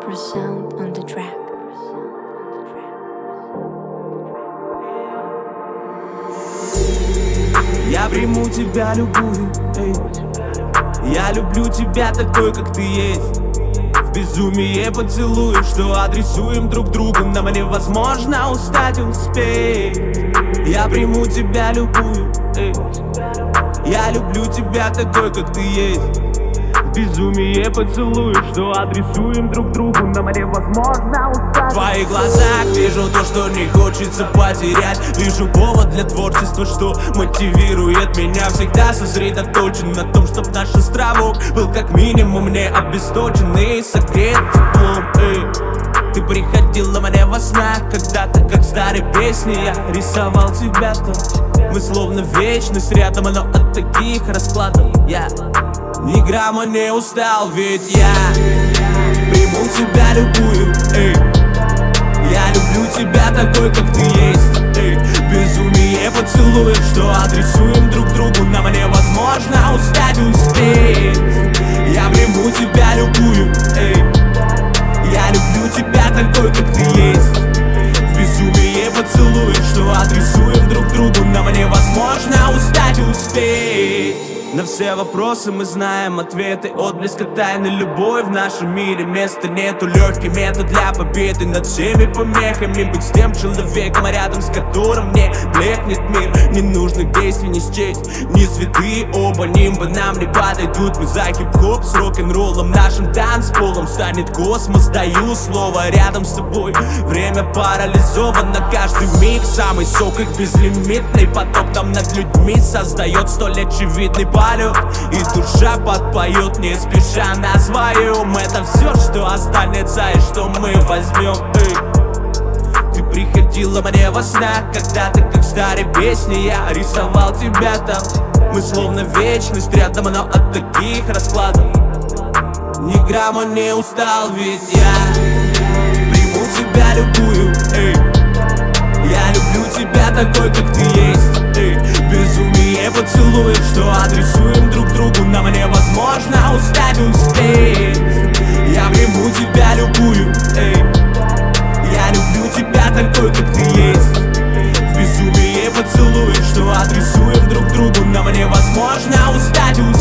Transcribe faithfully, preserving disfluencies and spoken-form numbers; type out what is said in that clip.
Sound on the track. Я приму тебя любую, эй. Я люблю тебя такой, как ты есть. В безумие поцелуй, что адресуем друг другу. Нам невозможно устать, успеть. Я приму тебя любую, эй. Я люблю тебя такой, как ты есть. Безумие поцелуй, что адресуем друг другу. Нам невозможно устать. В твоих глазах вижу то, что не хочется потерять. Вижу повод для творчества, что мотивирует меня. Всегда сосредоточен на том, чтоб наш островок был как минимум не обесточен и согрет теплом, эй. Ты приходила мне во снах когда-то, как в старой песне. Я рисовал тебя там. Мы словно вечность рядом, но от таких раскладов я ни грамма не устал, ведь я приму тебя любую, эй. Я люблю тебя такой, как ты есть, эй. Безумие поцелуев, что адресуем друг другу. Нам невозможно устать, успеть. Я приму тебя любую, эй. Я люблю тебя такой, как ты есть. В безумие поцелуев, что адресуем друг другу. Нам невозможно устать, успеть. На все вопросы мы знаем ответы. Отблеска тайны любой в нашем мире. Места нету, легкий метод для победы над всеми помехами. Быть с тем человеком, рядом с которым не блекнет мир. Ненужных действий не счесть, не святые оба нимба нам не подойдут. Мы за хип-хоп с рок-н-роллом. Нашим танцполом станет космос, даю слово. Рядом с тобой время парализовано. Каждый миг самый сок их безлимитный поток нам над людьми создает столь очевидный полет. И душа подпоет, не спеша на своем. Это все, что останется и что мы возьмем, эй. Ты приходила мне во снах когда-то, как в старой песне. Я рисовал тебя там. Мы словно вечность рядом, но от таких раскладов ни грамма не устал, ведь я приму тебя любую, эй. Я люблю тебя такой, как ты есть, эй. Безумие поцелуев, что адресуем друг другу. Нам невозможно устать, успеть. Я приму тебя любую, эй. Я люблю тебя такой, как ты есть. В безумие поцелуев, что адресуем друг другу. Нам невозможно устать, успеть.